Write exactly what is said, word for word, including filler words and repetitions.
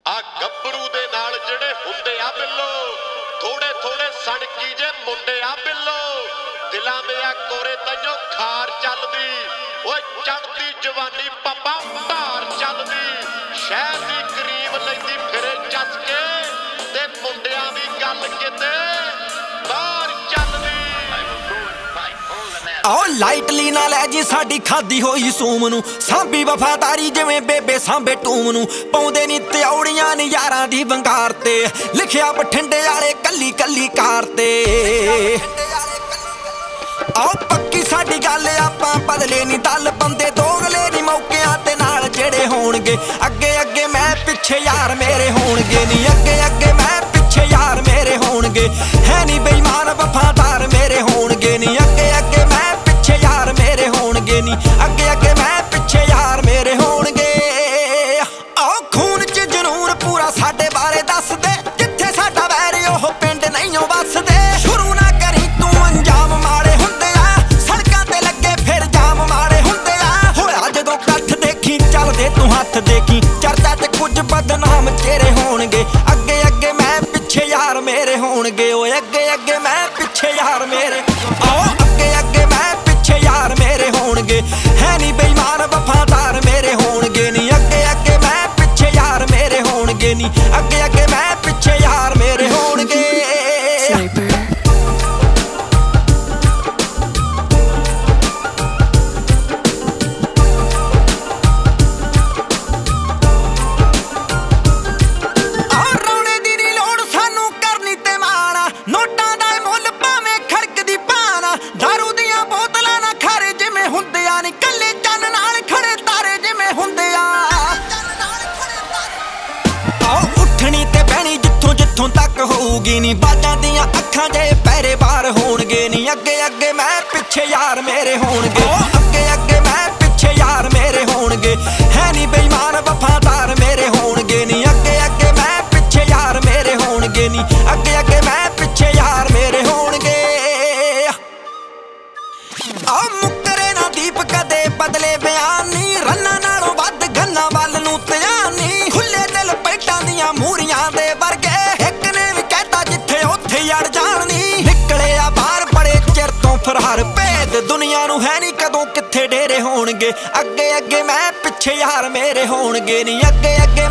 ਆ ਗੱਭਰੂ ਦੇ ਨਾਲ ਜਿਹੜੇ ਹੁੰਦੇ ਆ ਬਿੱਲੋ ਥੋੜੇ ਥੋੜੇ ਸੜਕੀ ਜੇ ਮੁੰਡੇ ਆ ਬਿੱਲੋ ਦਿਲਾਂ ਦੇ ਆ ਕੋਰੇ ਤੈਨੂੰ ਖਾਰ ਚੱਲਦੀ ਓਏ ਚੜਦੀ ਜਵਾਨੀ ਪੱਪਾ ਭਾਰ ਚੱਲਦੀ ਸ਼ਹਿਰ ਦੀ ਕਰੀਬ ਲੈਂਦੀ ਫਿਰੇ ਚੱਸ ਕੇ ਤੇ ਮੁੰਡਿਆਂ ਦੀ ਗੱਲ ਕਿਤੇ ਬਾਹਰ ਚੱਲਦੀ ਆਓ ਲਾਈਟਲੀ ਨਾ ਲੈ ਜੀ ਸਾਡੀ ਖਾਦੀ ਹੋਈ ਸੂਮ ਨੂੰ ਸਾਂਭੀ ਵਫਾਦਾਰੀ ਜਿਵੇਂ ਬੇਬੇ ਸਾਂਭੇ ਟੂਮ ਨੂੰ ਪਾਉਂਦੇ ਨੀ ਤਿਉੜੀਆਂ ਨੀ ਯਾਰਾਂ ਦੀ ਵੰਗਾਰ ਤੇ ਲਿਖਿਆ ਬਠਿੰਡੇ ਵਾਲੇ ਕੱਲੀ ਕੱਲੀ ਕਾਰ ਤੇ ਆਓ ਪੱਕੀ ਸਾਡੀ ਗੱਲ ਆਪਾਂ ਬਦਲੇ ਨੀ ਦਲ ਬੰਦੇ ਦੋਗਲੇ ਨੀ ਮੌਕਿਆਂ ਤੇ ਨਾਲ ਜਿਹੜੇ ਹੋਣਗੇ ਅੱਗੇ ਅੱਗੇ ਮੈਂ ਪਿੱਛੇ ਯਾਰ ਮੇਰੇ ਹੋਣਗੇ ਨੀ ਅੱਗੇ ਅੱਗੇ ਮੈਂ ਪਿੱਛੇ ਯਾਰ ਮੇਰੇ ਹੋਣਗੇ ਹੈ ਨੀ ਬੇਈਮਾਨ ਵਫਾਦਾਰ ਮੇਰੇ ਹੋਣਗੇ ਨੀ ਅੱਗੇ ਅੱਗੇ ਮੈਂ ਪਿੱਛੇ ਯਾਰ ਮੇਰੇ ਹੋਣਗੇ ਨੀ ਅੱਗੇ ਅੱਗੇ ਮੈਂ ਪਿੱਛੇ ਯਾਰ ਮੇਰੇ ਹੋਣਗੇ ਆਓ ਖੂਨ ਚ ਜਨੂਨ ਪੂਰਾ ਸਾਡੇ ਬਾਰੇ ਦੱਸਦੇ ਜਿੱਥੇ ਸਾਡਾ ਵੈਰ ਉਹ ਪਿੰਡ ਨਹੀਂ ਓ ਵੱਸਦੇ ਸ਼ੁਰੂ ਨਾ ਕਰੀ ਤੂੰ ਅੰਜਾਮ ਮਾੜੇ ਹੁੰਦੇ ਆ ਸੜਕਾਂ ਤੇ ਲੱਗੇ ਫਿਰ ਜਾਮ ਮਾੜੇ ਹੁੰਦੇ ਆ ਹੋਇਆ ਜਦੋਂ ਕੱਠ ਦੇਖੀ ਚੱਲਦੇ ਤੂੰ ਹੱਥ ਦੇਖੀ ਚਰਚਾ ਚ ਕੁਝ ਬਦਨਾਮ ਚਿਹਰੇ ਹੋਣਗੇ ਅੱਗੇ ਅੱਗੇ ਮੈਂ ਪਿੱਛੇ ਯਾਰ ਮੇਰੇ ਹੋਣਗੇ ਓਏ ਅੱਗੇ ਅੱਗੇ ਮੈਂ ਪਿੱਛੇ ਯਾਰ ਮੇਰੇ ਆਓ ਅੱਗੇ ਅੱਗੇ ਮੈਂ ਪਿੱਛੇ ਯਾਰ ਮੇਰੇ ਹੋਣਗੇ ਹੈ ਨੀ ਬੇਈਮਾਨ ਵਫਾਦਾਰ ਮੇਰੇ ਹੋਣਗੇ ਨੀ ਅੱਗੇ ਅੱਗੇ ਮੈਂ ਪਿੱਛੇ ਯਾਰ ਮੇਰੇ ਹੋਣਗੇ ਨੀ ਅੱਗੇ ਅੱਗੇ ਮੈਂ ਪਿੱਛੇ ਯਾਰ ਮੇਰੇ ਹੋਣਗੇ ਜਿੱਥੋਂ ਤੱਕ ਹੋਊਗੀ ਨੀ ਬਾਜਾਂ ਦੀਆਂ ਅੱਖਾਂ ਜੇ ਪੈਰੇ ਬਾਹਰ ਹੋਣਗੇ ਨੀ ਅੱਗੇ ਅੱਗੇ ਮੈਂ ਪਿੱਛੇ ਯਾਰ ਮੇਰੇ ਹੋਣਗੇ ਅੱਗੇ ਅੱਗੇ ਮੈਂ ਪਿੱਛੇ ਯਾਰ ਮੇਰੇ ਹੋਣਗੇ ਹੈ ਨੀ ਬੇਈਮਾਨ ਵਫਾਦਾਰ ਮੇਰੇ ਹੋਣਗੇ ਨੀ ਅੱਗੇ ਅੱਗੇ ਮੈਂ ਪਿੱਛੇ ਯਾਰ ਮੇਰੇ ਹੋਣਗੇ ਨੀ ਅੱਗੇ ਅੱਗੇ ਮੈਂ ਪਿੱਛੇ ਯਾਰ ਮੇਰੇ ਹੋਣਗੇ ਆ ਮੁੱਕਰੇ ਨਾ ਦੀਪ ਕਦੇ ਬਦਲੇ ਬਿਆਨ ਨੀ ਰੰਨਾਂ ਨਾਲੋਂ ਵੱਧ ਗੰਨਾਂ ਵੱਲ ਨੂੰ ਧਿਆਨ ਨੀ ਖੁੱਲੇ ਦਿਲ ਪੈਟਾਂ ਦੀਆਂ ਮੂਰੀਆਂ ਦੇ ਵਰਗੇ ਯੜ ਜਾਣਨੀ ਨਿਕਲੇ ਆ ਬਾਹਰ ਬੜੇ ਚਿਰ ਤੋਂ ਫਰਾਰ ਭੇਦ ਦੁਨੀਆ ਨੂੰ ਹੈ ਨੀ ਕਦੋਂ ਕਿੱਥੇ ਡੇਰੇ ਹੋਣਗੇ ਅੱਗੇ ਅੱਗੇ ਮੈਂ ਪਿੱਛੇ ਯਾਰ ਮੇਰੇ ਹੋਣਗੇ ਨੀ ਅੱਗੇ ਅੱਗੇ